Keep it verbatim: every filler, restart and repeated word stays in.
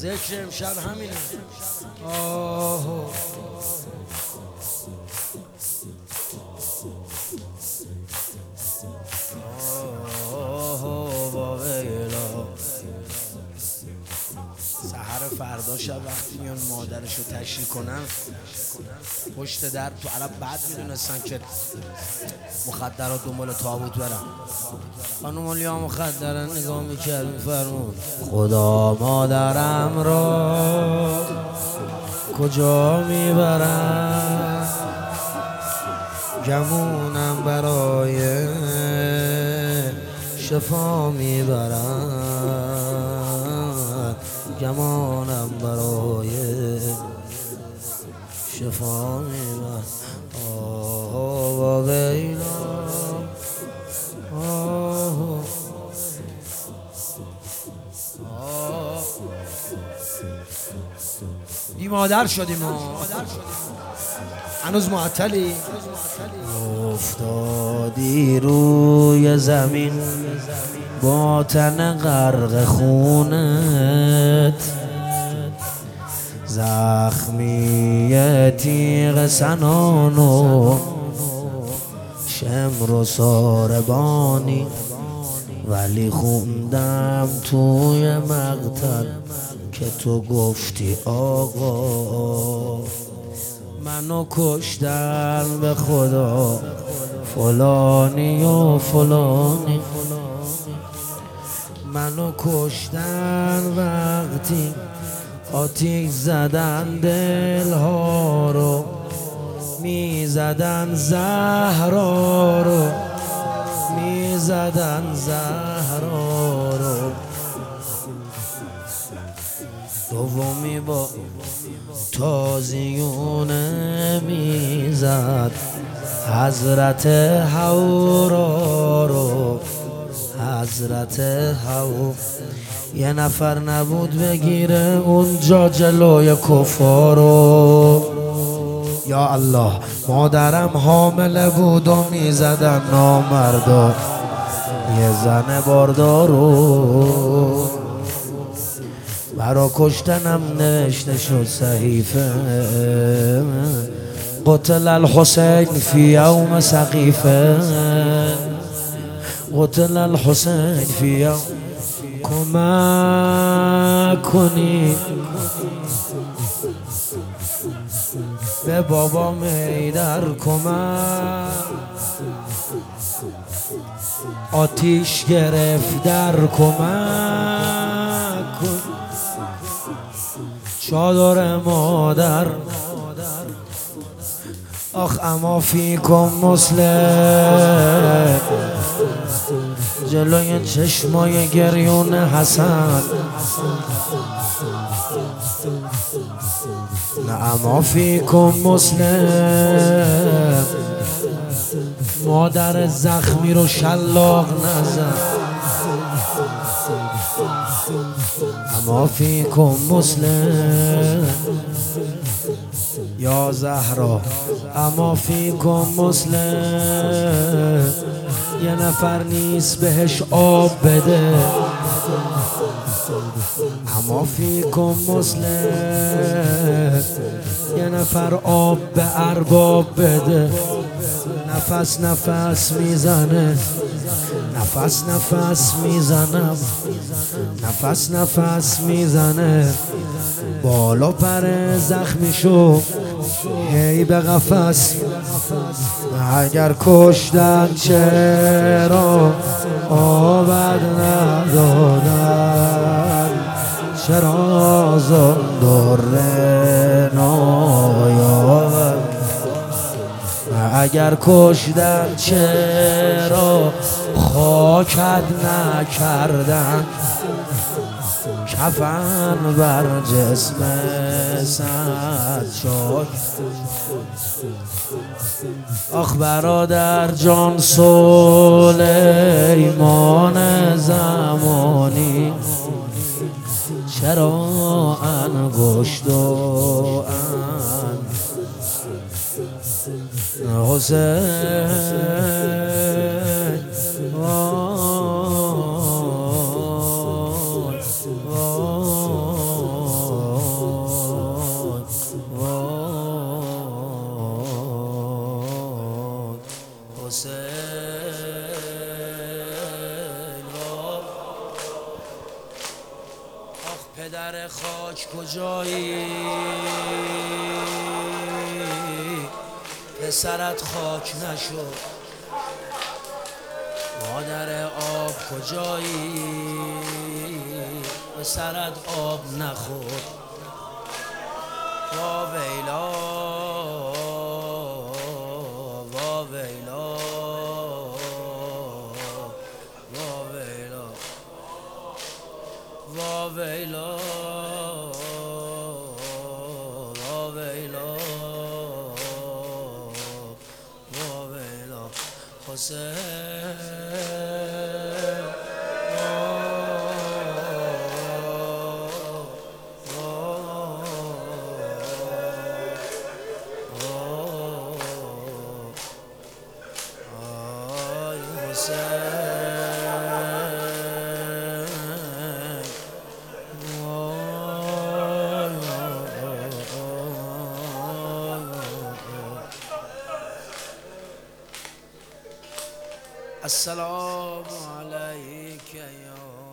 ذکر امشب همینه. آه سحر فردا شب وقتی میان مادرشو تشریح کنن پشت در تو عرب بعد میدونستن که مخدرات دنبال تابوت برن. خانم علیا مخدرن نگاه میکرد میفرمود خدا مادرم را کجا میبرن، گمونم برای شفا میبرن، گمانم برای شفا میبرن. آه و ویلا آه آه بی مادر شدیم ما هنوز معطلی. افتادی روی زمین با تن غرق خونت، زخمی تیغ سنان و شمر و ساربانی، ولی خوندم توی مقتل که تو گفتی آقا منو کشتن به خدا فلانی و فلانی، منو کشتن وقتی آتیش زدن دلها رو، میزدن زهرا رو، میزدن زهرا رو. دومی با تازیونه میزد حضرت حورا رو، حضرت حورا. یه نفر نبود بگیره اونجا جلوی کفارو. یا الله مادرم حامله بود و میزدن نامردا، یه زن باردارو. برا کشتنم نوشته شد صحیفه قتل الحسین فی یوم سقیفه، قتل الحسین فی یوم. کمک کنی به بابا حیدر، کمک آتیش گرفت در، کمک کن چادر مادر. آخ اما فیکم مسلم جلوی چشمای گریون حسن، نه اما فیکم مسلم مادر زخمی رو شلاق نزن، اما فیکم مسلم یا زهرا، اما فیکم مسلم یه نفر نیست بهش آب بده، اما فیکم مسلم یه نفر آب به ارباب بده. نفس نفس میزنه، نفس نفس میزنم، نفس نفس میزنه بالا پر زخمی شو هی به قفس. اگر کشتن چرا آبد ندادن، چرا زندور نایابد. اگر کشتن چرا خاکت نکردن، کفن بر جسم صد شد. آخ برادر جان سلیمان زمانی، چرا انگشت و حسین وای وای آخ پدر خاک کجایی، پسرت خاک نشد. مادر آب کجایی، پسرت آب نخورد. وا ویلا وا ویلا وا ویلا وا ویلا وا ویلا وا ویلا حسین. السلام عليك يا